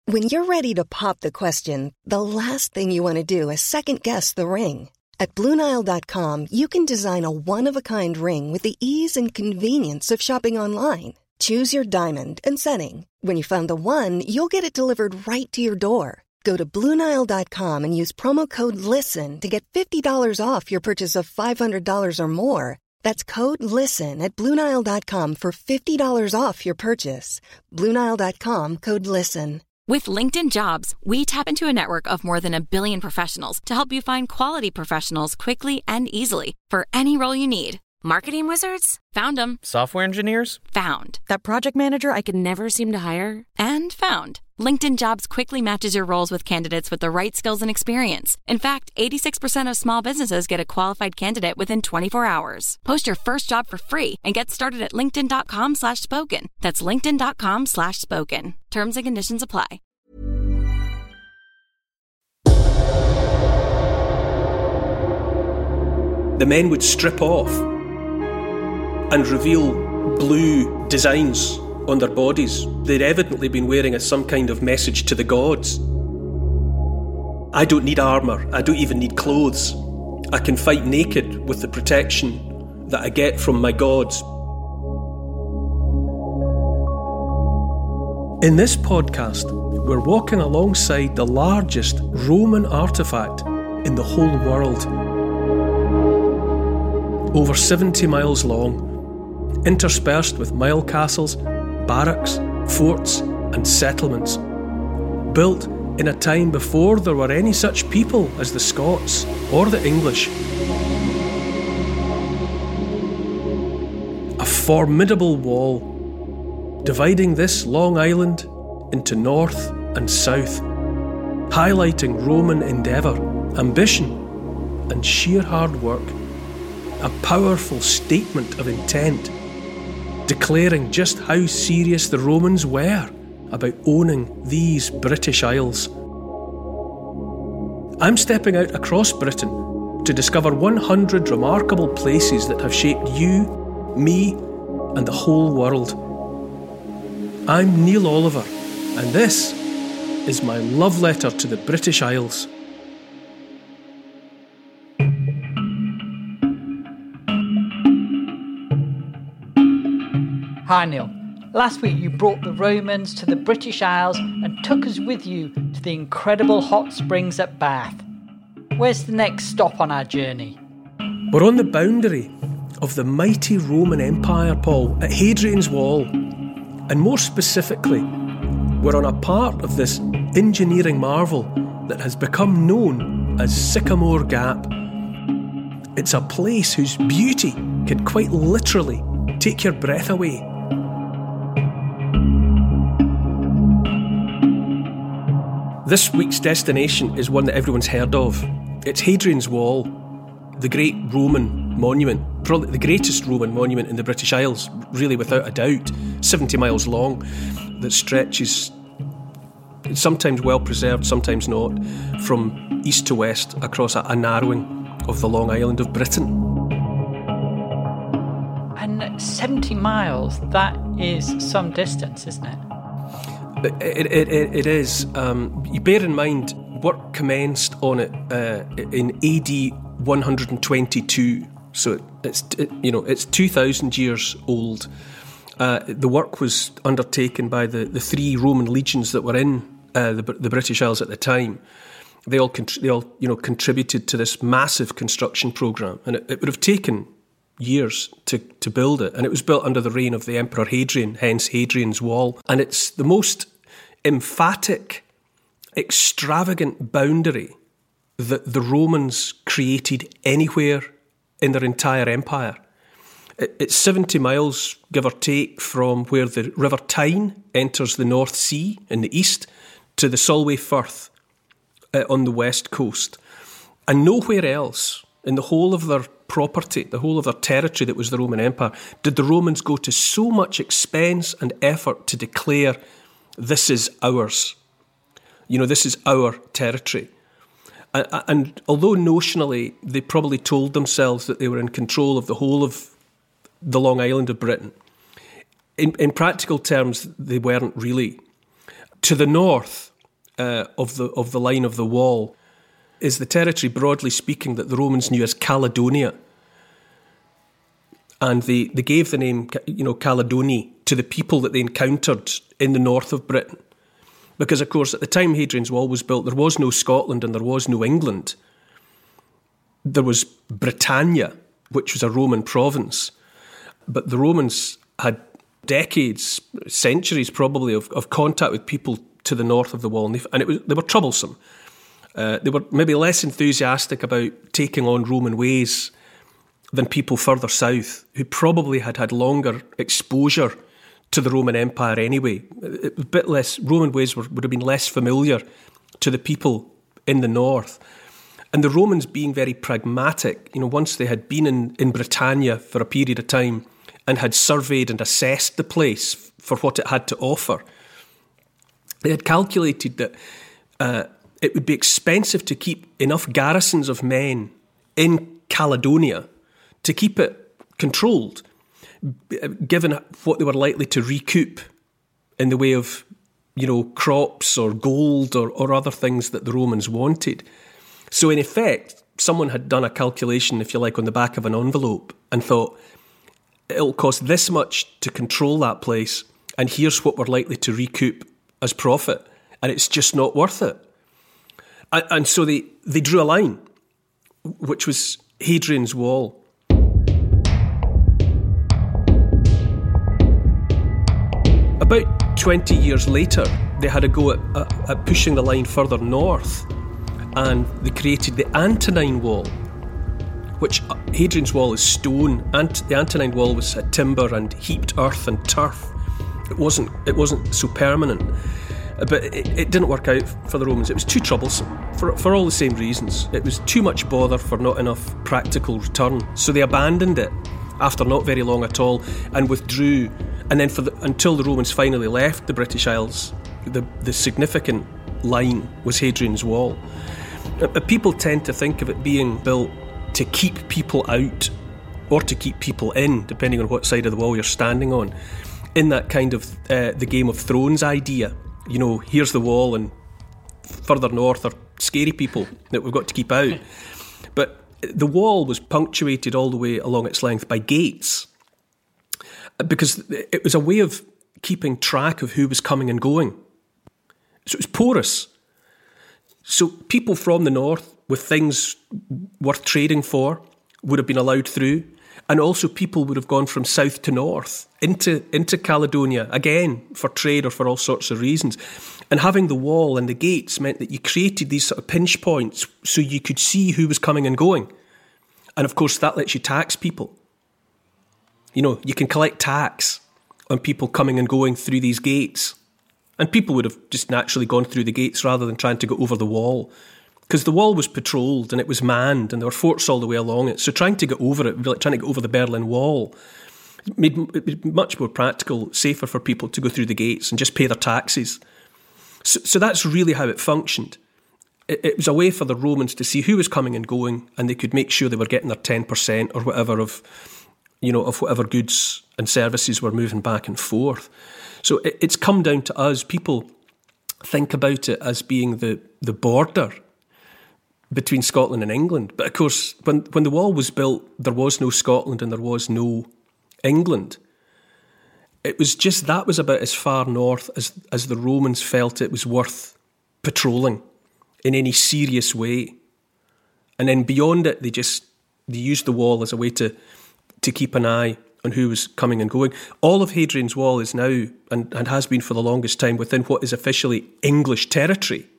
When you're ready to pop the question, the last thing you want to do is second-guess the ring. At BlueNile.com, you can design a one-of-a-kind ring with the ease and convenience of shopping online. Choose your diamond and setting. When you find the one, you'll get it delivered right to your door. Go to BlueNile.com and use promo code LISTEN to get $50 off your purchase of $500 or more. That's code LISTEN at BlueNile.com for $50 off your purchase. BlueNile.com, code LISTEN. With LinkedIn Jobs, we tap into a network of more than 1 billion professionals to help you find quality professionals quickly and easily for any role you need. Marketing wizards? Found them. Software engineers? Found. That project manager I could never seem to hire? And found. LinkedIn Jobs quickly matches your roles with candidates with the right skills and experience. In fact, 86% of small businesses get a qualified candidate within 24 hours. Post your first job for free and get started at linkedin.com/spoken. That's linkedin.com/spoken. Terms and conditions apply. The men would strip off and reveal blue designs on their bodies. They'd evidently been wearing some kind of message to the gods. I don't need armour, I don't even need clothes. I can fight naked with the protection that I get from my gods. In this podcast, we're walking alongside the largest Roman artefact in the whole world. Over 70 miles long, interspersed with mile castles, barracks, forts and settlements. Built in a time before there were any such people as the Scots or the English. A formidable wall, dividing this long island into north and south, highlighting Roman endeavour, ambition and sheer hard work. A powerful statement of intent, declaring just how serious the Romans were about owning these British Isles. I'm stepping out across Britain to discover 100 remarkable places that have shaped you, me, and the whole world. I'm Neil Oliver, and this is my love letter to the British Isles. Hi Neil. Last week you brought the Romans to the British Isles and took us with you to the incredible hot springs at Bath. Where's the next stop on our journey? We're on the boundary of the mighty Roman Empire, Paul, at Hadrian's Wall. And more specifically, we're on a part of this engineering marvel that has become known as Sycamore Gap. It's a place whose beauty can quite literally take your breath away. This week's destination is one that everyone's heard of. It's Hadrian's Wall, the great Roman monument, probably the greatest Roman monument in the British Isles, really without a doubt, 70 miles long, that stretches, sometimes well preserved, sometimes not, from east to west across a narrowing of the long island of Britain. And 70 miles, that is some distance, isn't it? It is. You bear in mind, work commenced on it in AD 122, so it's 2,000 years old. The work was undertaken by the three Roman legions that were in the British Isles at the time. They all contributed to this massive construction programme, and it would have taken years to build it, and it was built under the reign of the Emperor Hadrian, hence Hadrian's Wall. And it's the most emphatic, extravagant boundary that the Romans created anywhere in their entire empire. It's 70 miles, give or take, from where the River Tyne enters the North Sea in the east to the Solway Firth on the west coast. And nowhere else in the whole of their property, the whole of their territory that was the Roman Empire, did the Romans go to so much expense and effort to declare, this is ours. This is our territory. And although notionally they probably told themselves that they were in control of the whole of the long island of Britain, in practical terms they weren't really. To the north, of the line of the wall is the territory, broadly speaking, that the Romans knew as Caledonia. And they gave the name, Caledoni to the people that they encountered in the north of Britain. Because, of course, at the time Hadrian's Wall was built, there was no Scotland and there was no England. There was Britannia, which was a Roman province. But the Romans had decades, centuries probably, of contact with people to the north of the wall. And they were troublesome. They were maybe less enthusiastic about taking on Roman ways than people further south, who probably had longer exposure to the Roman Empire anyway. It was a bit less, Roman ways would have been less familiar to the people in the north. And the Romans, being very pragmatic, once they had been in Britannia for a period of time and had surveyed and assessed the place for what it had to offer, they had calculated that it would be expensive to keep enough garrisons of men in Caledonia to keep it controlled, given what they were likely to recoup in the way of, crops or gold or other things that the Romans wanted. So in effect, someone had done a calculation, if you like, on the back of an envelope and thought, it'll cost this much to control that place, and here's what we're likely to recoup as profit, and it's just not worth it. And so they drew a line, which was Hadrian's Wall. About 20 years later, they had a go at pushing the line further north, and they created the Antonine Wall, which Hadrian's Wall is stone, and the Antonine Wall was timber and heaped earth and turf. It wasn't so permanent, but it didn't work out for the Romans. It was too troublesome for all the same reasons. It was too much bother for not enough practical return. So they abandoned it after not very long at all and withdrew. And then until the Romans finally left the British Isles, the significant line was Hadrian's Wall. People tend to think of it being built to keep people out or to keep people in, depending on what side of the wall you're standing on, in that kind of the Game of Thrones idea. Here's the wall, and further north are scary people that we've got to keep out. But the wall was punctuated all the way along its length by gates, because it was a way of keeping track of who was coming and going. So it was porous. So people from the north with things worth trading for would have been allowed through, and also people would have gone from south to north into Caledonia, again, for trade or for all sorts of reasons. And having the wall and the gates meant that you created these sort of pinch points so you could see who was coming and going. And of course, that lets you tax people. You can collect tax on people coming and going through these gates. And people would have just naturally gone through the gates rather than trying to go over the wall, because the wall was patrolled and it was manned and there were forts all the way along it. So trying to get over it would be like trying to get over the Berlin Wall. It was much more practical, safer for people to go through the gates and just pay their taxes. So that's really how it functioned. It was a way for the Romans to see who was coming and going, and they could make sure they were getting their 10% or whatever of whatever goods and services were moving back and forth. So it's come down to us. People think about it as being the border between Scotland and England. But of course, when the wall was built, there was no Scotland and there was no England. It was just that was about as far north as the Romans felt it was worth patrolling in any serious way. And then beyond it, they used the wall as a way to keep an eye on who was coming and going. All of Hadrian's Wall is now, and has been for the longest time, within what is officially English territory.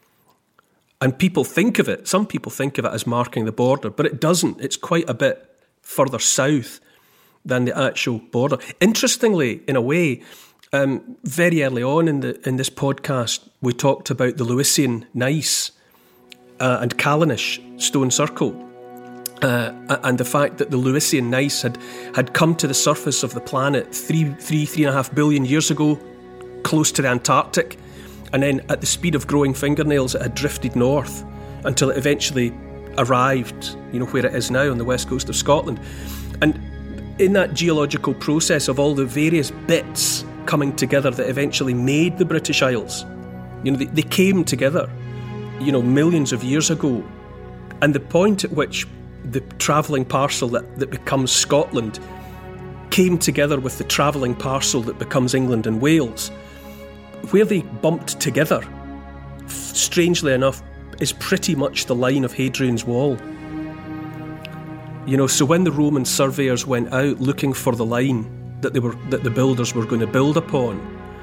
And some people think of it as marking the border, but it doesn't. It's quite a bit further south than the actual border. Interestingly, in a way, very early on in this podcast, we talked about the Lewisian gneiss and Callanish stone circle. And the fact that the Lewisian gneiss had come to the surface of the planet 3.5 billion years ago, close to the Antarctic, and then at the speed of growing fingernails it had drifted north until it eventually arrived, where it is now on the west coast of Scotland. And in that geological process of all the various bits coming together that eventually made the British Isles, You know, they came together, you know, millions of years ago. And the point at which the travelling parcel that becomes Scotland came together with the travelling parcel that becomes England and Wales, where they bumped together, strangely enough, is pretty much the line of Hadrian's Wall. You know, so when the Roman surveyors went out looking for the line that the builders were going to build upon,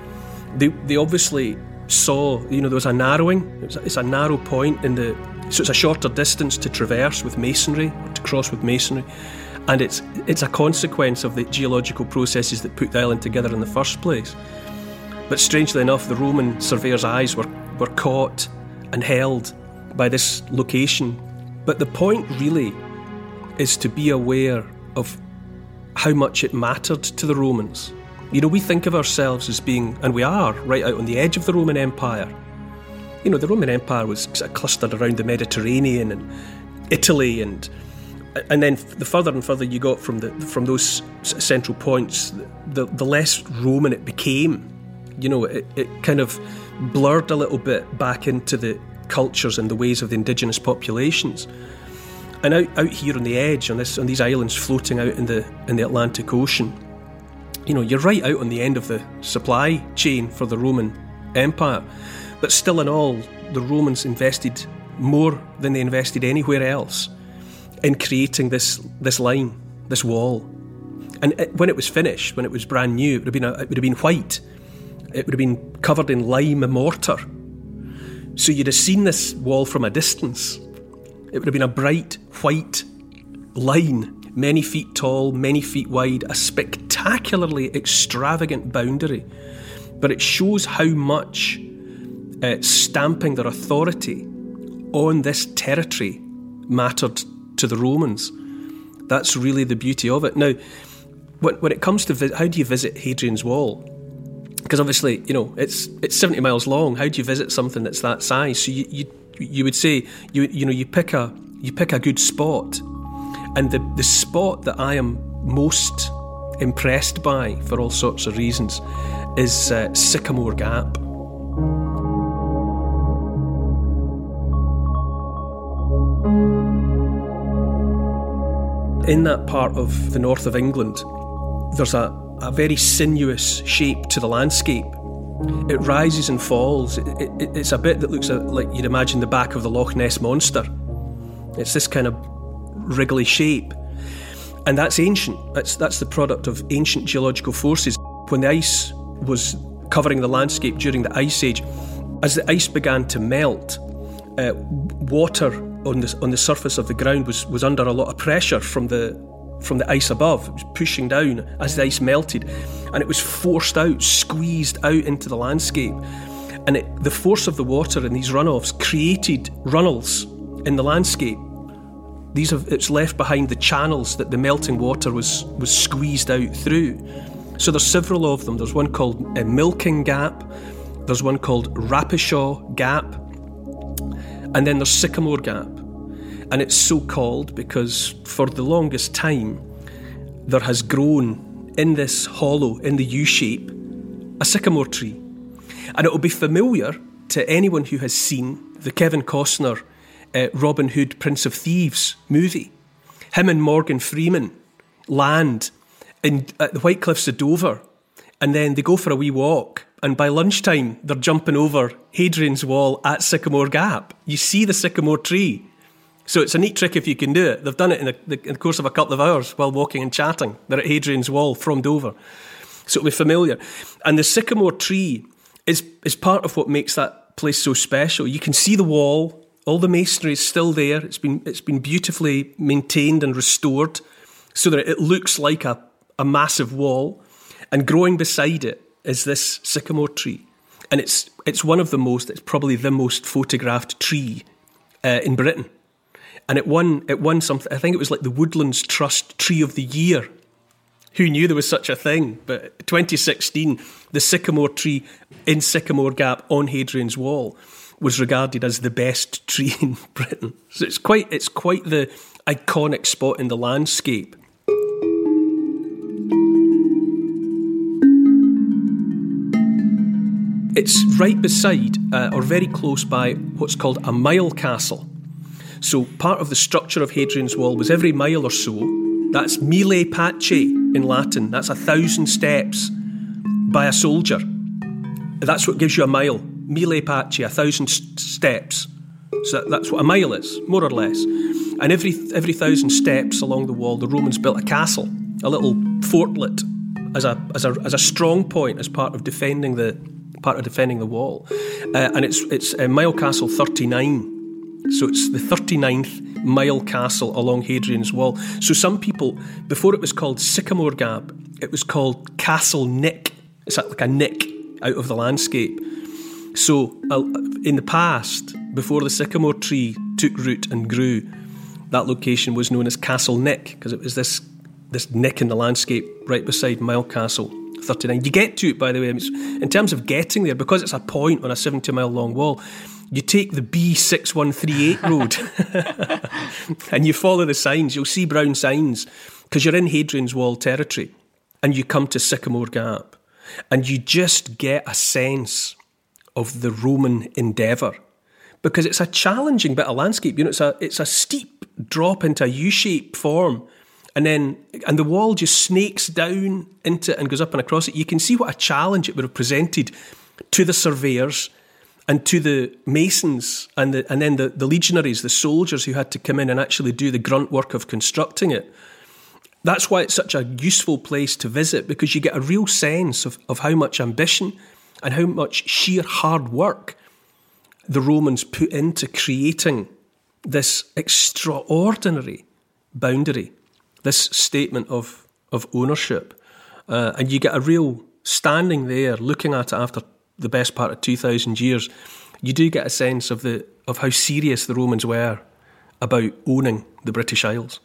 they obviously saw, you know, there was a narrowing. It's a narrow point so it's a shorter distance to traverse with masonry, or to cross with masonry, and it's a consequence of the geological processes that put the island together in the first place. But strangely enough, the Roman surveyors' eyes were caught and held by this location. But the point really is to be aware of how much it mattered to the Romans. You know, we think of ourselves as being, and we are, right out on the edge of the Roman Empire. You know, the Roman Empire was sort of clustered around the Mediterranean and Italy, and then the further and further you got from those central points, the less Roman it became. You know, it kind of blurred a little bit back into the cultures and the ways of the indigenous populations. And out here on the edge, on these islands floating out in the Atlantic Ocean, you know, you're right out on the end of the supply chain for the Roman Empire. But still in all, the Romans invested more than they invested anywhere else in creating this line, this wall. And when it was finished, when it was brand new, it would have been white. It would have been covered in lime and mortar. So you'd have seen this wall from a distance. It would have been a bright white line, many feet tall, many feet wide, a spectacularly extravagant boundary. But it shows how much stamping their authority on this territory mattered to the Romans. That's really the beauty of it. Now, when it comes to how do you visit Hadrian's Wall? Because obviously, you know, it's 70 miles long. How do you visit something that's that size? So you would say you pick a good spot, and the spot that I am most impressed by for all sorts of reasons is Sycamore Gap. In that part of the north of England, there's a very sinuous shape to the landscape. It rises and falls. It's a bit that looks like you'd imagine the back of the Loch Ness Monster. It's this kind of wriggly shape. And that's ancient. That's the product of ancient geological forces. When the ice was covering the landscape during the Ice Age, as the ice began to melt, water on the surface of the ground was under a lot of pressure from the ice above. It was pushing down as the ice melted, and it was forced out, squeezed out into the landscape. And the force of the water in these runoffs created runnels in the landscape. It's left behind the channels that the melting water was squeezed out through. So there's several of them. There's one called Milking Gap, there's one called Rappishaw Gap, and then there's Sycamore Gap. And it's so called because for the longest time there has grown in this hollow, in the U-shape, a sycamore tree. And it will be familiar to anyone who has seen the Kevin Costner Robin Hood, Prince of Thieves movie. Him and Morgan Freeman land at the White Cliffs of Dover, and then they go for a wee walk, and by lunchtime they're jumping over Hadrian's Wall at Sycamore Gap. You see the sycamore tree. So it's a neat trick if you can do it. They've done it in the course of a couple of hours while walking and chatting. They're at Hadrian's Wall from Dover. So it'll be familiar. And the sycamore tree is part of what makes that place so special. You can see the wall. All the masonry is still there. It's been beautifully maintained and restored so that it looks like a massive wall. And growing beside it is this sycamore tree. And it's probably the most photographed tree in Britain. And it won something. I think it was like the Woodlands Trust Tree of the Year. Who knew there was such a thing? But 2016, the sycamore tree in Sycamore Gap on Hadrian's Wall was regarded as the best tree in Britain. So it's quite the iconic spot in the landscape. It's right beside, or very close by, what's called a mile castle. So part of the structure of Hadrian's Wall was every mile or so, that's mille pace in Latin, that's 1,000 steps by a soldier. That's what gives you a mile. Mille pace, 1,000 steps. So that's what a mile is, more or less. And every 1,000 steps along the wall, the Romans built a castle, a little fortlet, as a strong point, as part of defending the wall. And it's Mile Castle 39. So it's the 39th mile castle along Hadrian's Wall. So some people, before it was called Sycamore Gap, it was called Castle Nick. It's like a nick out of the landscape. So in the past, before the sycamore tree took root and grew, that location was known as Castle Nick, because it was this nick in the landscape right beside Mile Castle 39. You get to it, by the way, in terms of getting there, because it's a point on a 70-mile long wall, you take the B6138 road and you follow the signs. You'll see brown signs because you're in Hadrian's Wall territory, and you come to Sycamore Gap and you just get a sense of the Roman endeavour, because it's a challenging bit of landscape. You know, it's a steep drop into a U-shaped form, and the wall just snakes down into it and goes up and across it. You can see what a challenge it would have presented to the surveyors and to the masons and then the legionaries, the soldiers who had to come in and actually do the grunt work of constructing it. That's why it's such a useful place to visit, because you get a real sense of how much ambition and how much sheer hard work the Romans put into creating this extraordinary boundary, this statement of ownership. And you get a real, standing there, looking at it after the best part of 2,000 years, you do get a sense of how serious the Romans were about owning the British Isles.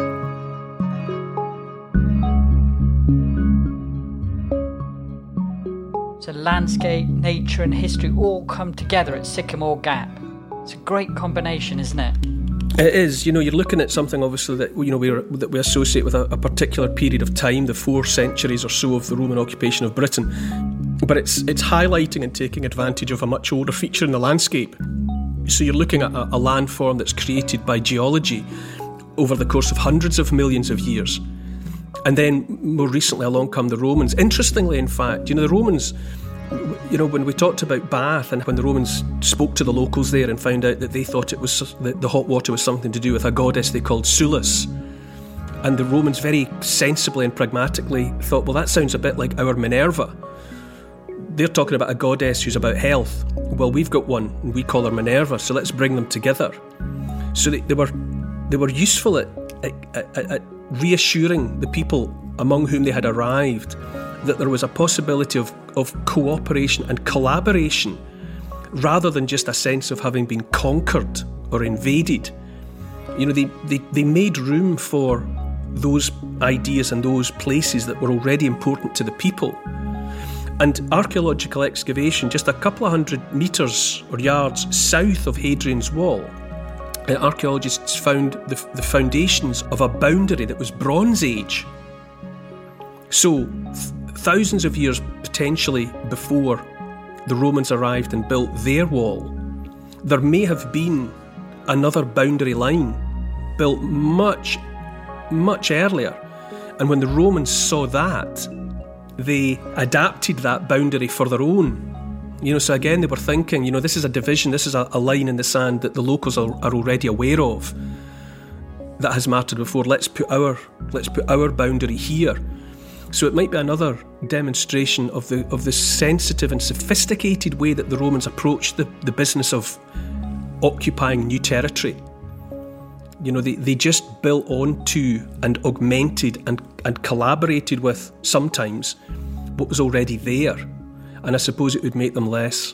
So landscape, nature and history all come together at Sycamore Gap. It's a great combination, isn't it? It is. You know, you're looking at something obviously that we associate with a particular period of time, the 4 centuries or so of the Roman occupation of Britain. But it's highlighting and taking advantage of a much older feature in the landscape. So you're looking at a landform that's created by geology over the course of hundreds of millions of years. And then more recently along come the Romans. Interestingly, in fact, you know, the Romans, you know, when we talked about Bath and when the Romans spoke to the locals there and found out that they thought it was that the hot water was something to do with a goddess they called Sulis. And the Romans very sensibly and pragmatically thought, well, that sounds a bit like our Minerva. They're talking about a goddess who's about health. Well, we've got one, and we call her Minerva, so let's bring them together. So they were useful at reassuring the people among whom they had arrived that there was a possibility of cooperation and collaboration, rather than just a sense of having been conquered or invaded. You know, they made room for those ideas and those places that were already important to the people. And archaeological excavation, just a couple of 100 metres or yards south of Hadrian's Wall, archaeologists found the foundations of a boundary that was Bronze Age. So, thousands of years potentially before the Romans arrived and built their wall, there may have been another boundary line built much, much earlier. And when the Romans saw that, they adapted that boundary for their own. You know, so again, they were thinking, you know, this is a division, this is a line in the sand that the locals are already aware of, that has mattered before. Let's put our boundary here. So it might be another demonstration of the sensitive and sophisticated way that the Romans approached the business of occupying new territory. You know, they just built onto and augmented and collaborated with, sometimes, what was already there. And I suppose it would make them less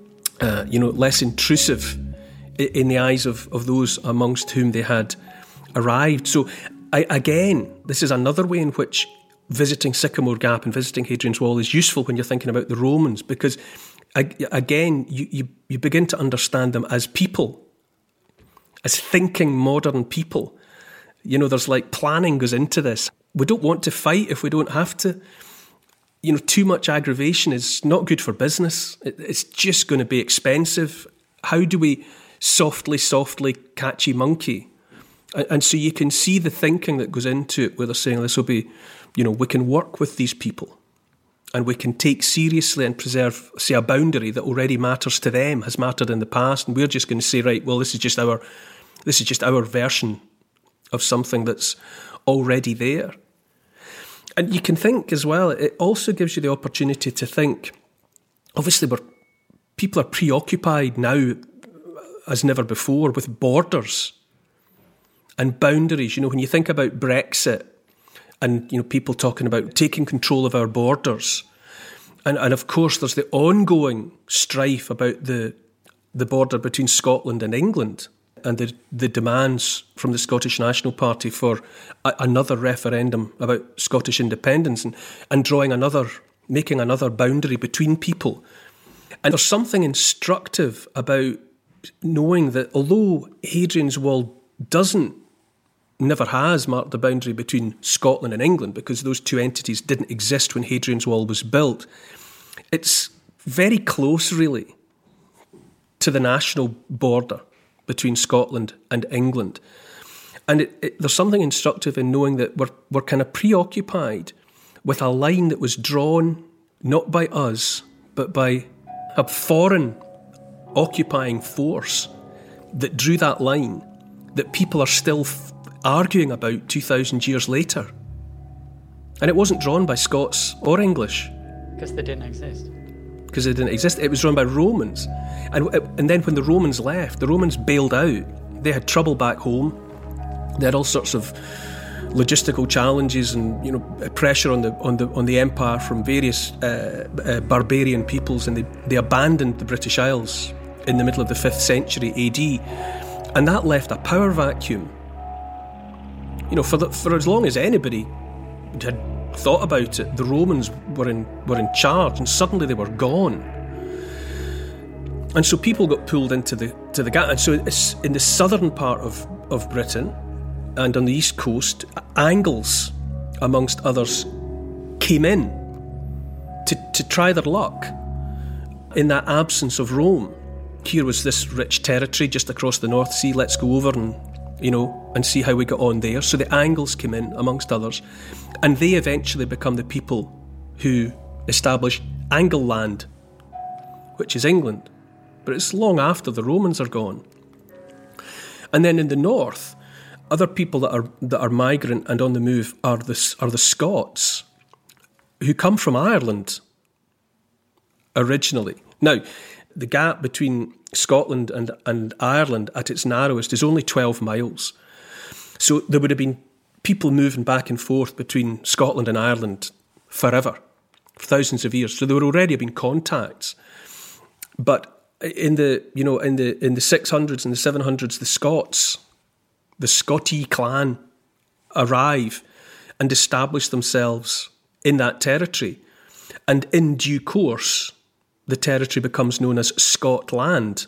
intrusive in the eyes of those amongst whom they had arrived. So, again, this is another way in which visiting Sycamore Gap and visiting Hadrian's Wall is useful when you're thinking about the Romans, because, again, you begin to understand them as people, as thinking modern people. You know, there's like planning goes into this. We don't want to fight if we don't have to. too much aggravation is not good for business. It's just going to be expensive. How do we softly catchy monkey? And so you can see the thinking that goes into it, where they're saying this will be, we can work with these people and we can take seriously and preserve, say, a boundary that already matters to them, has mattered in the past, and we're just going to say, right, well, this is just our version of something that's already there. And you can think as well, it also gives you the opportunity to think, obviously people are preoccupied now as never before with borders and boundaries. When you think about Brexit and, people talking about taking control of our borders, and of course there's the ongoing strife about the border between Scotland and England, and the demands from the Scottish National Party for another referendum about Scottish independence and making another boundary between people. And there's something instructive about knowing that although Hadrian's Wall never has marked the boundary between Scotland and England, because those two entities didn't exist when Hadrian's Wall was built, it's very close really to the national border between Scotland and England. And there's something instructive in knowing that we're kind of preoccupied with a line that was drawn not by us, but by a foreign occupying force that drew that line, that people are still arguing about 2,000 years later. And it wasn't drawn by Scots or English. Because they didn't exist. It was drawn by Romans. And then when the Romans left, the Romans bailed out. They had trouble back home. They had all sorts of logistical challenges and pressure on the empire from various barbarian peoples, and they abandoned the British Isles in the middle of the 5th century AD, and that left a power vacuum. For as long as anybody had thought about it, the Romans were in charge, and suddenly they were gone. And so people got pulled into the gap. And so it's in the southern part of Britain and on the east coast, Angles, amongst others, came in to try their luck in that absence of Rome. Here was this rich territory just across the North Sea. Let's go over and see how we got on there. So the Angles came in, amongst others, and they eventually become the people who establish Angleland, which is England. But it's long after the Romans are gone. And then in the north, other people that are migrant and on the move are the Scots, who come from Ireland originally. Now, the gap between Scotland and Ireland at its narrowest is only 12 miles. So there would have been people moving back and forth between Scotland and Ireland forever, for thousands of years. So there would already have been contacts. But in the 600s and the 700s, the Scotty clan arrive and establish themselves in that territory. And in due course, the territory becomes known as Scotland.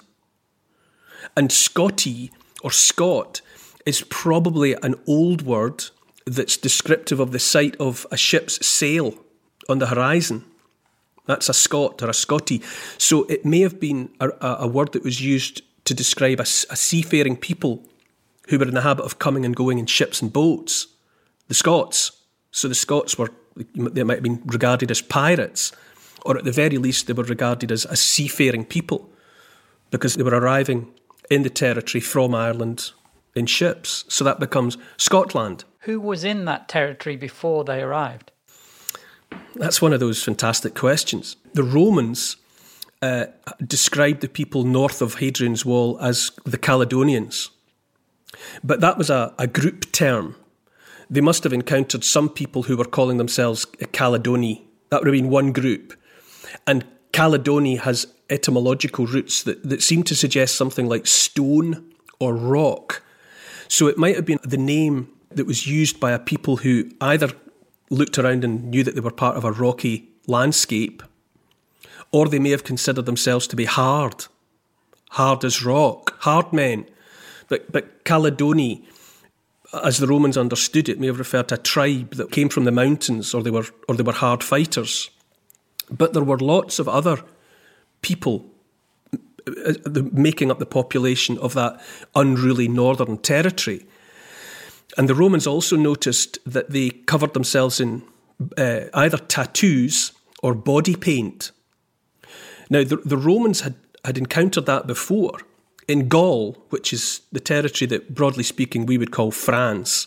And Scotty, or Scot, is probably an old word that's descriptive of the sight of a ship's sail on the horizon. That's a Scot or a Scotty. So it may have been a word that was used to describe a seafaring people who were in the habit of coming and going in ships and boats. The Scots. So the Scots they might have been regarded as pirates, or at the very least they were regarded as a seafaring people, because they were arriving in the territory from Ireland in ships. So that becomes Scotland. Who was in that territory before they arrived? That's one of those fantastic questions. The Romans described the people north of Hadrian's Wall as the Caledonians. But that was a group term. They must have encountered some people who were calling themselves Caledoni. That would have been one group. And Caledoni has etymological roots that seem to suggest something like stone or rock. So it might have been the name that was used by a people who either looked around and knew that they were part of a rocky landscape, or they may have considered themselves to be hard as rock, hard men. But Caledoni, as the Romans understood it, may have referred to a tribe that came from the mountains, or they were hard fighters. But there were lots of other people making up the population of that unruly northern territory. And the Romans also noticed that they covered themselves in either tattoos or body paint. Now, the Romans had encountered that before. In Gaul, which is the territory that, broadly speaking, we would call France,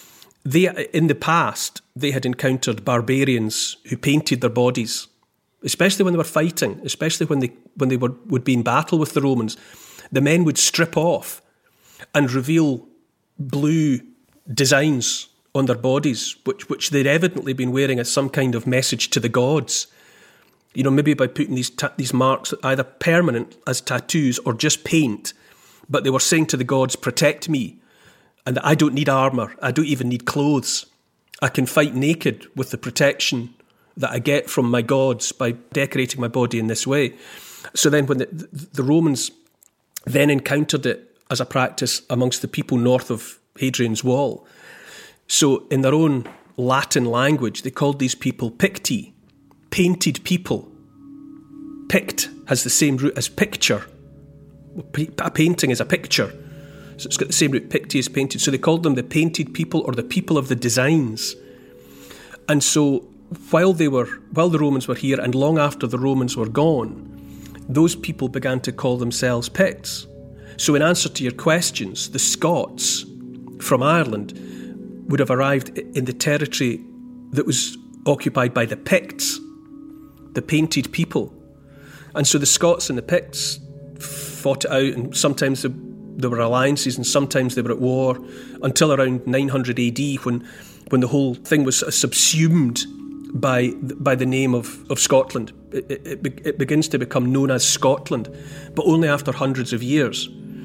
in the past, they had encountered barbarians who painted their bodies, especially when they were fighting, especially when they would be in battle with the Romans. The men would strip off and reveal blue designs on their bodies, which they'd evidently been wearing as some kind of message to the gods. You know, maybe by putting these marks either permanent as tattoos or just paint, but they were saying to the gods, protect me, and that I don't need armour, I don't even need clothes. I can fight naked with the protection that I get from my gods by decorating my body in this way. So then when the Romans then encountered it as a practice amongst the people north of Hadrian's Wall, so in their own Latin language, they called these people Picti, painted people. Pict has the same root as picture. A painting is a picture. So it's got the same root, Picti is painted. So they called them the painted people or the people of the designs. And so while the Romans were here and long after the Romans were gone, those people began to call themselves Picts. So in answer to your questions, the Scots from Ireland would have arrived in the territory that was occupied by the Picts, the painted people. And so the Scots and the Picts fought it out, and sometimes there were alliances and sometimes they were at war until around 900 AD when the whole thing was subsumed by the name of Scotland. It begins to become known as Scotland, but only after hundreds of years.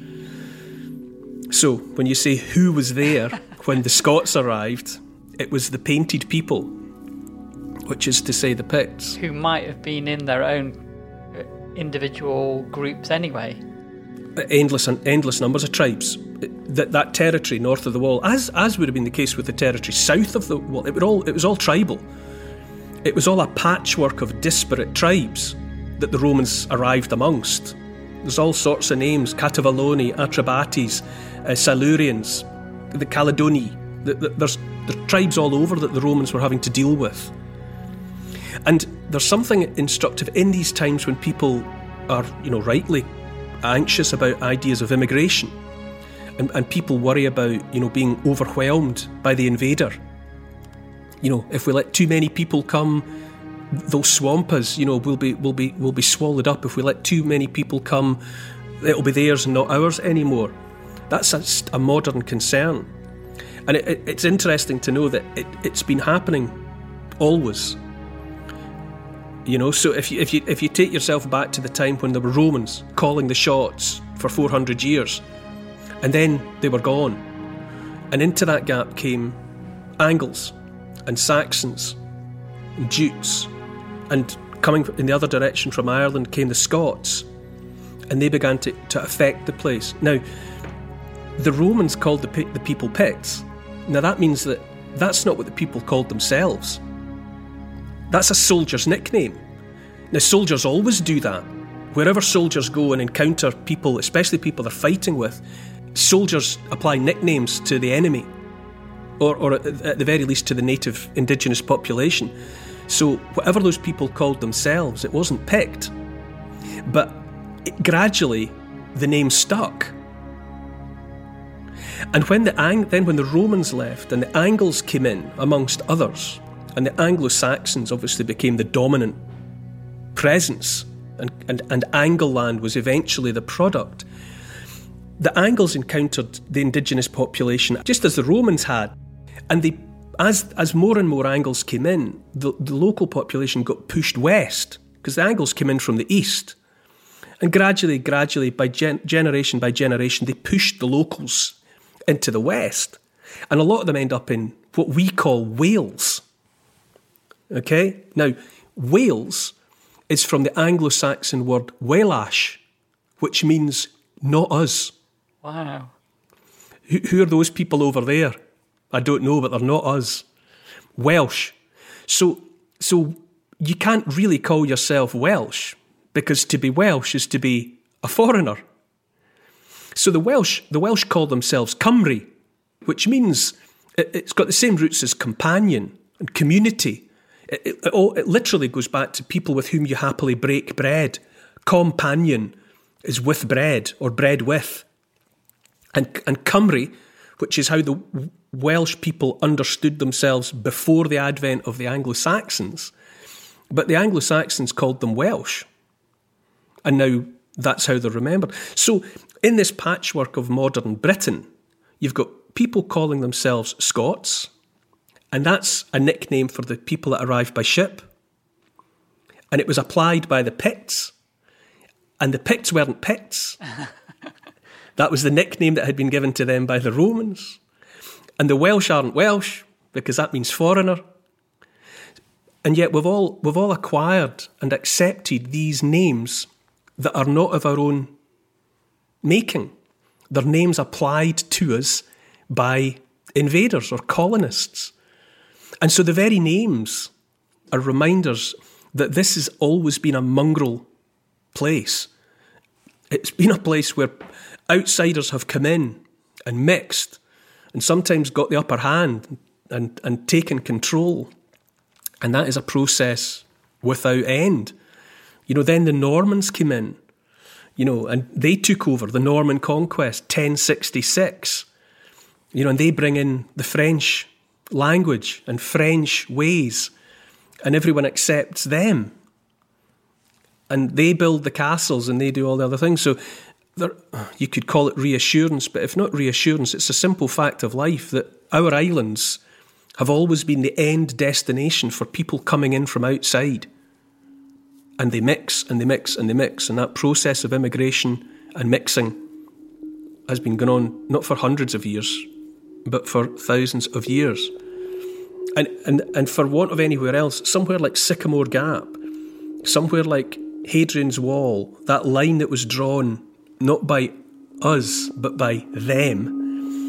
So when you say who was there when the Scots arrived, it was the painted people, which is to say the Picts. Who might have been in their own individual groups anyway. Endless numbers of tribes. That territory north of the wall, as would have been the case with the territory south of the wall, it was all tribal. It was all a patchwork of disparate tribes that the Romans arrived amongst. There's all sorts of names: Catavaloni, Atrebates, Silurians, the Caledoni. There's tribes all over that the Romans were having to deal with. And there's something instructive in these times when people are, rightly anxious about ideas of immigration, and people worry about, being overwhelmed by the invader. If we let too many people come, they'll swamp us. We'll be swallowed up. If we let too many people come, it'll be theirs and not ours anymore. That's a modern concern, and it's interesting to know that it's been happening always. So if you take yourself back to the time when there were Romans calling the shots for 400 years, and then they were gone, and into that gap came Angles and Saxons and Jutes, and coming in the other direction from Ireland came the Scots, and they began to affect the place. Now, the Romans called the people Picts. Now that means that's not what the people called themselves. That's a soldier's nickname. Now, soldiers always do that. Wherever soldiers go and encounter people, especially people they're fighting with, soldiers apply nicknames to the enemy, or at the very least to the native indigenous population. So whatever those people called themselves, it wasn't picked. But gradually, the name stuck. And when the Romans left and the Angles came in, amongst others, and the Anglo-Saxons obviously became the dominant presence, and Angleland was eventually the product, the Angles encountered the indigenous population just as the Romans had. And as more and more Angles came in, the local population got pushed west, because the Angles came in from the east. And gradually, by generation by generation, they pushed the locals into the west. And a lot of them end up in what we call Wales. Okay? Now, Wales is from the Anglo-Saxon word Welash, which means not us. Wow. Who are those people over there? I don't know, but they're not us. Welsh. So you can't really call yourself Welsh, because to be Welsh is to be a foreigner. So the Welsh call themselves Cymru, which means it's got the same roots as companion and community. It literally goes back to people with whom you happily break bread. Companion is with bread or bread with. And Cymru, which is how the Welsh people understood themselves before the advent of the Anglo-Saxons. But the Anglo-Saxons called them Welsh. And now that's how they're remembered. So in this patchwork of modern Britain, you've got people calling themselves Scots, and that's a nickname for the people that arrived by ship. And it was applied by the Picts, and the Picts weren't Picts. That was the nickname that had been given to them by the Romans. And the Welsh aren't Welsh, because that means foreigner. And yet we've all acquired and accepted these names that are not of our own making. They're names applied to us by invaders or colonists. And so the very names are reminders that this has always been a mongrel place. It's been a place where outsiders have come in and mixed and sometimes got the upper hand and taken control. And that is a process without end. Then the Normans came in, and they took over the Norman conquest, 1066. And they bring in the French language and French ways, and everyone accepts them. And they build the castles and they do all the other things. So you could call it reassurance, but if not reassurance, it's a simple fact of life that our islands have always been the end destination for people coming in from outside. And they mix and they mix and they mix. And that process of immigration and mixing has been going on not for hundreds of years, but for thousands of years. And for want of anywhere else, somewhere like Sycamore Gap, somewhere like Hadrian's Wall, that line that was drawn not by us, but by them,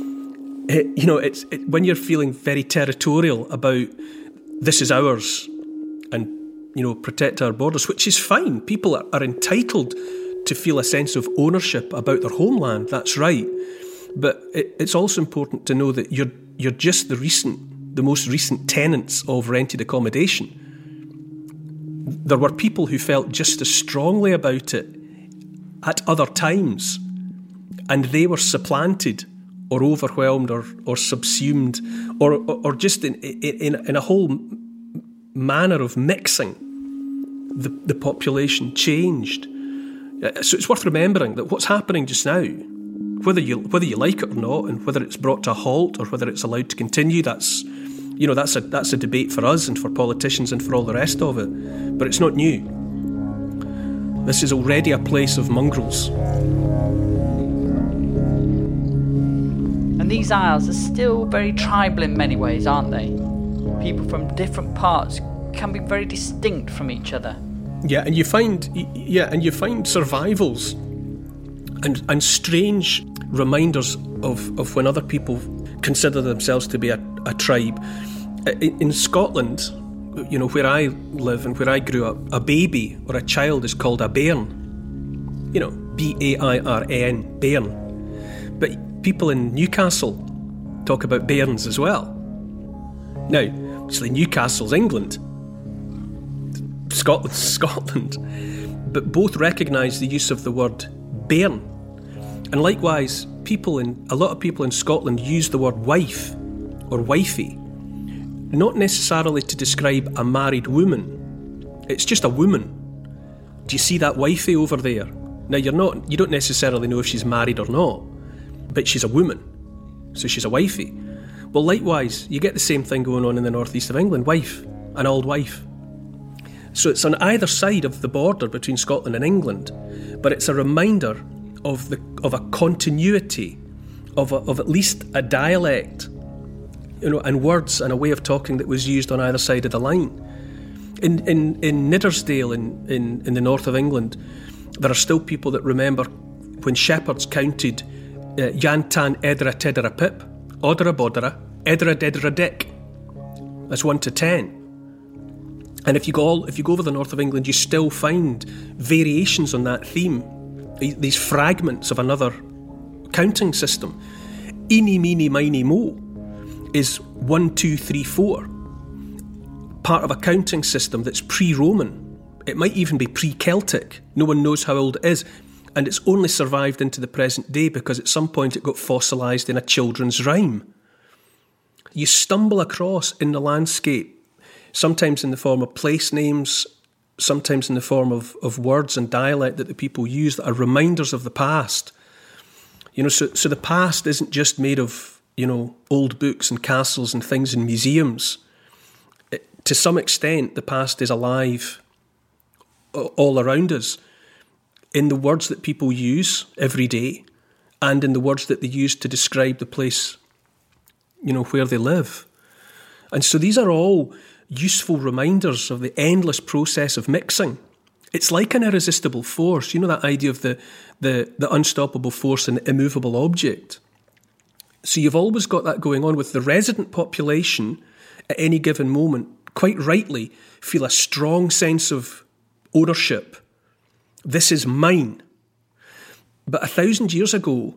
when you're feeling very territorial about this is ours and, protect our borders, which is fine. People are entitled to feel a sense of ownership about their homeland. That's right. But it's also important to know that you're just the most recent tenants of rented accommodation. There were people who felt just as strongly about it at other times, and they were supplanted or overwhelmed or subsumed or just in a whole manner of mixing. The population changed. So it's worth remembering that what's happening just now, whether you like it or not, and whether it's brought to a halt or whether it's allowed to continue, that's a debate for us and for politicians and for all the rest of it. But it's not new. This is already a place of mongrels. And these isles are still very tribal in many ways, aren't they? People from different parts can be very distinct from each other. Yeah, and you find survivals and strange reminders of when other people consider themselves to be a tribe. In Scotland, where I live and where I grew up, a baby or a child is called a bairn. B-A-I-R-N, bairn. But people in Newcastle talk about bairns as well. Now, obviously Newcastle's England, Scotland's Scotland, but both recognise the use of the word bairn. And likewise, a lot of people in Scotland use the word wife or wifey, not necessarily to describe a married woman. It's just a woman. Do you see that wifey over there? Now you don't necessarily know if she's married or not, but she's a woman, so she's a wifey. Well, likewise, you get the same thing going on in the northeast of England, wife, an old wife. So it's on either side of the border between Scotland and England, but it's a reminder of a continuity, of at least a dialect, and words and a way of talking that was used on either side of the line. In Niddersdale in the north of England, there are still people that remember when shepherds counted Yantan Edra Tedra Pip, Odra Bodra, Edra Dedra Dick, as 1 to 10. And if you go over the north of England, you still find variations on that theme, these fragments of another counting system. Eeny, meeny, miny, mo is 1, 2, 3, 4. Part of a counting system that's pre-Roman. It might even be pre-Celtic. No one knows how old it is. And it's only survived into the present day because at some point it got fossilised in a children's rhyme. You stumble across in the landscape, sometimes in the form of place names, sometimes in the form of words and dialect that the people use that are reminders of the past. So the past isn't just made of, old books and castles and things in museums. To some extent, the past is alive all around us in the words that people use every day and in the words that they use to describe the place, where they live. And so these are all useful reminders of the endless process of mixing. It's like an irresistible force, that idea of the unstoppable force and the immovable object. So you've always got that going on with the resident population at any given moment, quite rightly, feel a strong sense of ownership. This is mine. But 1,000 years ago,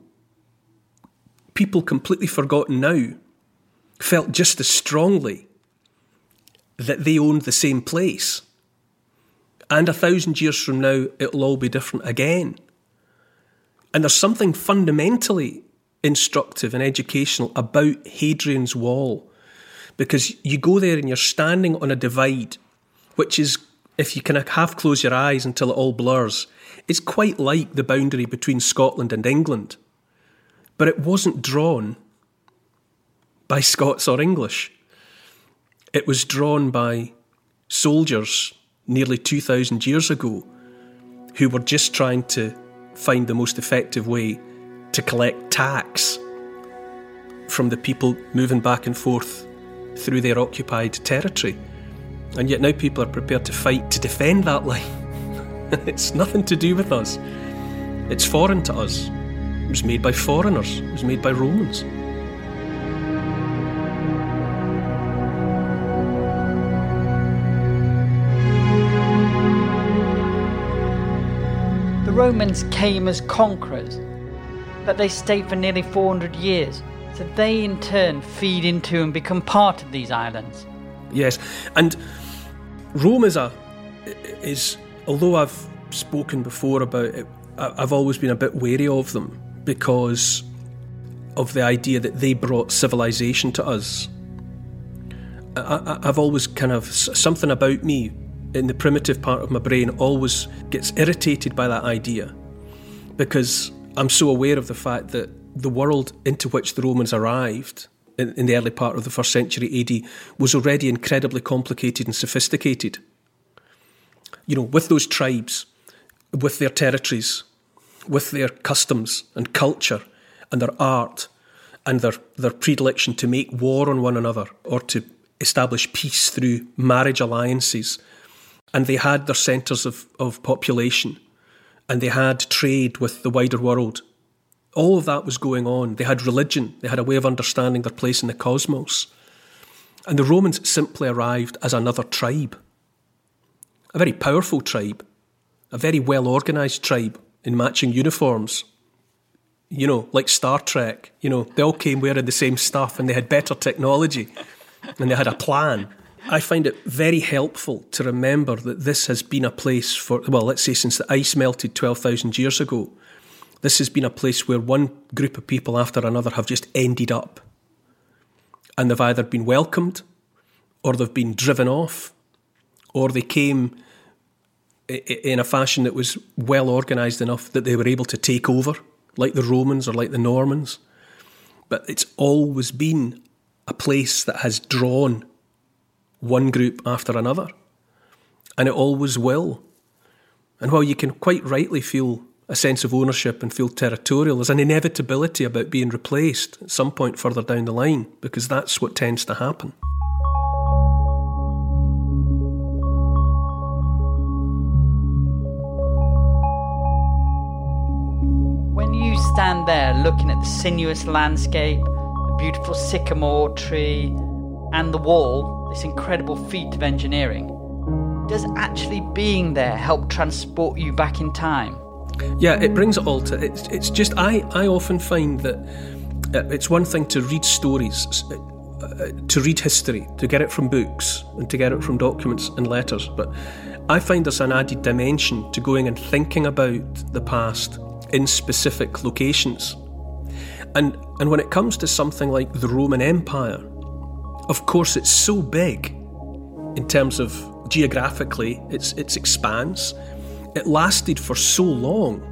people completely forgotten now felt just as strongly that they owned the same place. And 1,000 years from now, it'll all be different again. And there's something fundamentally instructive and educational about Hadrian's Wall, because you go there and you're standing on a divide, which is, if you can half close your eyes until it all blurs, it's quite like the boundary between Scotland and England. But it wasn't drawn by Scots or English. It was drawn by soldiers nearly 2,000 years ago who were just trying to find the most effective way to collect tax from the people moving back and forth through their occupied territory. And yet now people are prepared to fight to defend that line. It's nothing to do with us. It's foreign to us. It was made by foreigners. It was made by Romans. The Romans came as conquerors, but they stayed for nearly 400 years, so they in turn feed into and become part of these islands. Yes, and Rome is although I've spoken before about it, I've always been a bit wary of them because of the idea that they brought civilization to us. I've always kind of, something about me in the primitive part of my brain always gets irritated by that idea because I'm so aware of the fact that the world into which the Romans arrived in the early part of the 1st century AD was already incredibly complicated and sophisticated. With those tribes, with their territories, with their customs and culture and their art and their predilection to make war on one another or to establish peace through marriage alliances. And they had their centres of population and they had trade with the wider world. All of that was going on. They had religion. They had a way of understanding their place in the cosmos. And the Romans simply arrived as another tribe. A very powerful tribe. A very well-organised tribe in matching uniforms. Like Star Trek. They all came wearing the same stuff and they had better technology. And they had a plan. I find it very helpful to remember that this has been a place for, let's say since the ice melted 12,000 years ago, this has been a place where one group of people after another have just ended up. And they've either been welcomed, or they've been driven off, or they came in a fashion that was well organised enough that they were able to take over, like the Romans or like the Normans. But it's always been a place that has drawn one group after another. And it always will. And while you can quite rightly feel a sense of ownership and feel territorial, there's an inevitability about being replaced at some point further down the line, because that's what tends to happen. When you stand there looking at the sinuous landscape, the beautiful sycamore tree, and the wall, this incredible feat of engineering, Does actually being there help transport you back in time? Yeah, it brings it all to... It's just... I often find that it's one thing to read stories, to read history, to get it from books and to get it from documents and letters, but I find there's an added dimension to going and thinking about the past in specific locations. And when it comes to something like the Roman Empire, of course it's so big in terms of geographically, its expanse. It lasted for so long.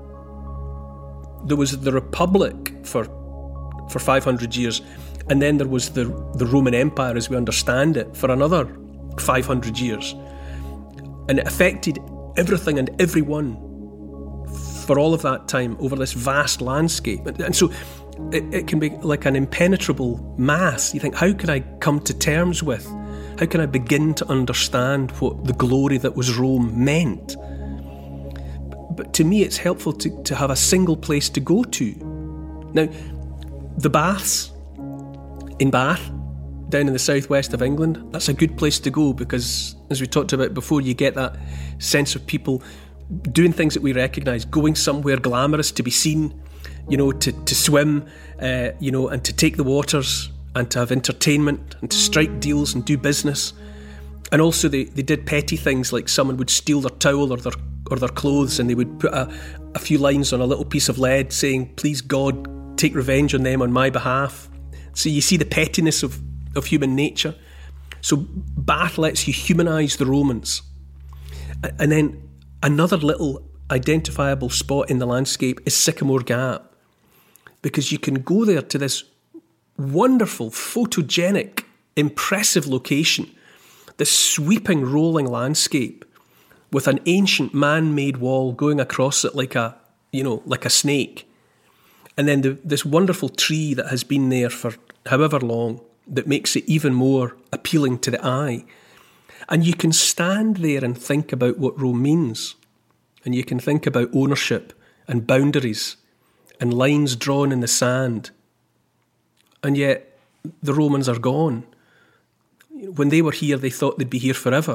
There was the Republic for 500 years, and then there was the Roman Empire as we understand it for another 500 years. And it affected everything and everyone for all of that time over this vast landscape. And so it can be like an impenetrable mass. You think, how can I come to terms with, how can I begin to understand what the glory that was Rome meant? But to me, it's helpful to have a single place to go to. Now, the baths in Bath, down in the southwest of England, that's a good place to go because, as we talked about before, you get that sense of people doing things that we recognise, going somewhere glamorous to be seen, to swim, and to take the waters and to have entertainment and to strike deals and do business. And also they did petty things like someone would steal their towel or their clothes, and they would put a few lines on a little piece of lead saying, "Please God, take revenge on them on my behalf." So you see the pettiness of human nature. So Bath lets you humanise the Romans. And then another little identifiable spot in the landscape is Sycamore Gap, because you can go there to this wonderful, photogenic, impressive location, this sweeping, rolling landscape with an ancient man-made wall going across it like a snake. And then this wonderful tree that has been there for however long that makes it even more appealing to the eye. And you can stand there and think about what Rome means. And you can think about ownership and boundaries and lines drawn in the sand. And yet the Romans are gone. When they were here, they thought they'd be here forever.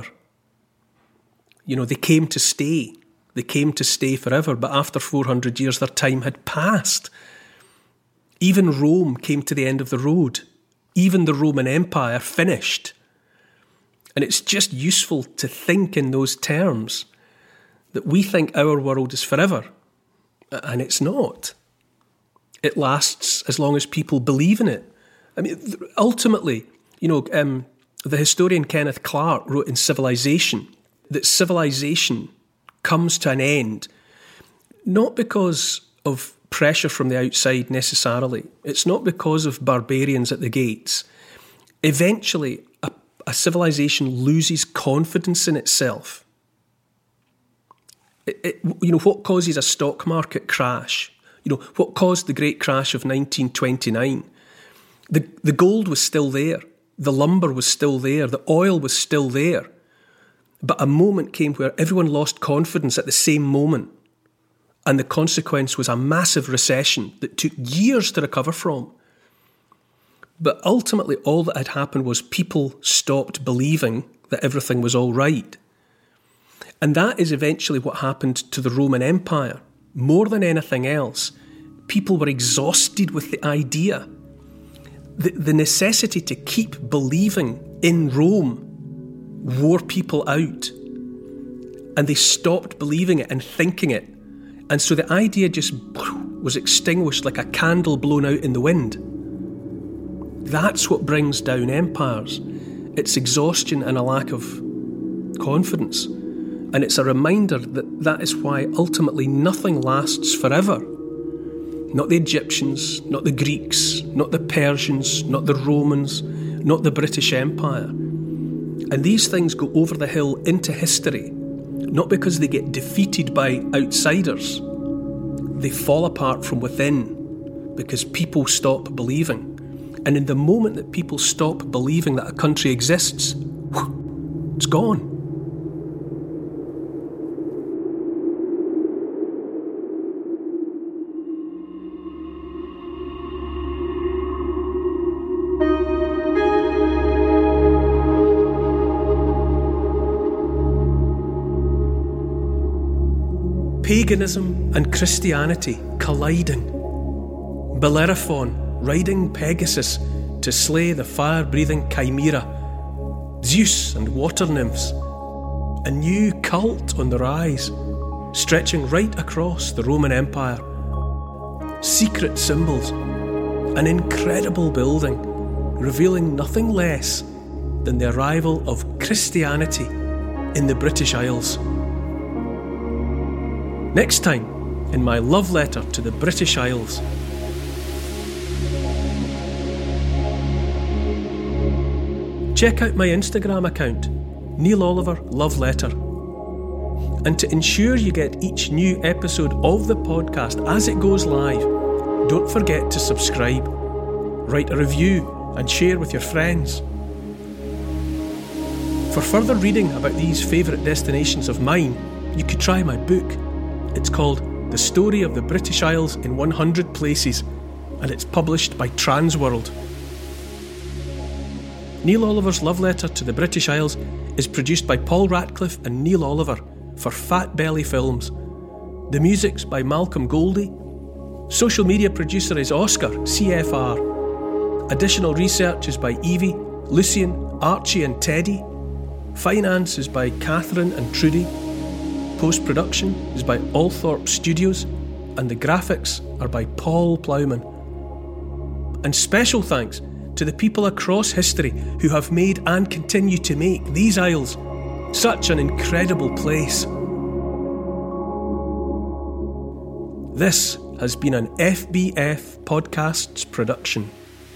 They came to stay. They came to stay forever, but after 400 years, their time had passed. Even Rome came to the end of the road. Even the Roman Empire finished. And it's just useful to think in those terms, that we think our world is forever, and it's not. It lasts as long as people believe in it. I mean, ultimately, the historian Kenneth Clark wrote in Civilization that civilization comes to an end, not because of pressure from the outside necessarily. It's not because of barbarians at the gates. Eventually, a civilization loses confidence in itself. What causes a stock market crash? What caused the great crash of 1929? The gold was still there. The lumber was still there. The oil was still there. But a moment came where everyone lost confidence at the same moment. And the consequence was a massive recession that took years to recover from. But ultimately, all that had happened was people stopped believing that everything was all right. And that is eventually what happened to the Roman Empire. More than anything else, people were exhausted with the idea. The necessity to keep believing in Rome wore people out. And they stopped believing it and thinking it. And so the idea just was extinguished like a candle blown out in the wind. That's what brings down empires. It's exhaustion and a lack of confidence. And it's a reminder that is why ultimately nothing lasts forever. Not the Egyptians, not the Greeks, not the Persians, not the Romans, not the British Empire. And these things go over the hill into history, not because they get defeated by outsiders. They fall apart from within because people stop believing. And in the moment that people stop believing that a country exists, it's gone. paganism and Christianity colliding. Bellerophon riding Pegasus to slay the fire-breathing Chimera. Zeus and water nymphs. A new cult on the rise, stretching right across the Roman Empire. Secret symbols. An incredible building, revealing nothing less than the arrival of Christianity in the British Isles. Next time, in my love letter to the British Isles. Check out my Instagram account, Neil Oliver Love Letter. And to ensure you get each new episode of the podcast as it goes live, don't forget to subscribe, write a review and share with your friends. For further reading about these favourite destinations of mine, you could try my book. It's called The Story of the British Isles in 100 Places, and it's published by Transworld. Neil Oliver's Love Letter to the British Isles is produced by Paul Ratcliffe and Neil Oliver for Fat Belly Films. The music's by Malcolm Goldie. Social media producer is Oscar, CFR. Additional research is by Evie, Lucian, Archie and Teddy. Finance is by Catherine and Trudy. Post-production is by Althorpe Studios, and the graphics are by Paul Plowman. And special thanks to the people across history who have made and continue to make these isles such an incredible place. This has been an FBF Podcasts production.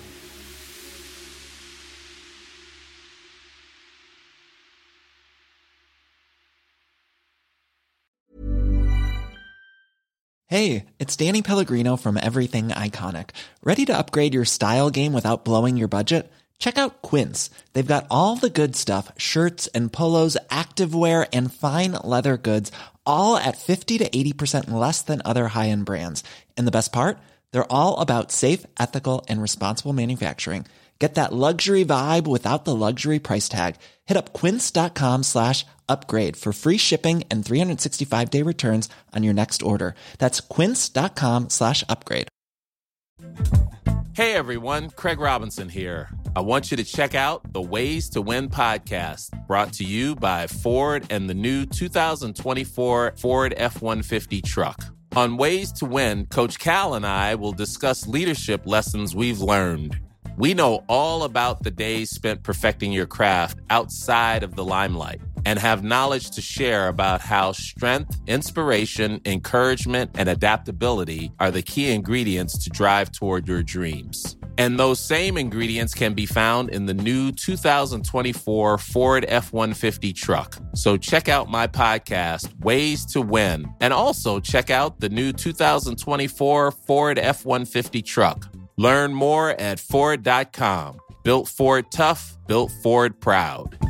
Hey, it's Danny Pellegrino from Everything Iconic. Ready to upgrade your style game without blowing your budget? Check out Quince. They've got all the good stuff, shirts and polos, activewear, and fine leather goods, all at 50 to 80% less than other high-end brands. And the best part? They're all about safe, ethical, and responsible manufacturing. Get that luxury vibe without the luxury price tag. Hit up quince.com/upgrade for free shipping and 365-day returns on your next order. That's quince.com/upgrade. Hey everyone, Craig Robinson here. I want you to check out the Ways to Win podcast, brought to you by Ford and the new 2024 Ford F-150 truck. On Ways to Win, Coach Cal and I will discuss leadership lessons we've learned. We know all about the days spent perfecting your craft outside of the limelight and have knowledge to share about how strength, inspiration, encouragement, and adaptability are the key ingredients to drive toward your dreams. And those same ingredients can be found in the new 2024 Ford F-150 truck. So check out my podcast, Ways to Win, and also check out the new 2024 Ford F-150 truck. Learn more at Ford.com. Built Ford tough, built Ford proud.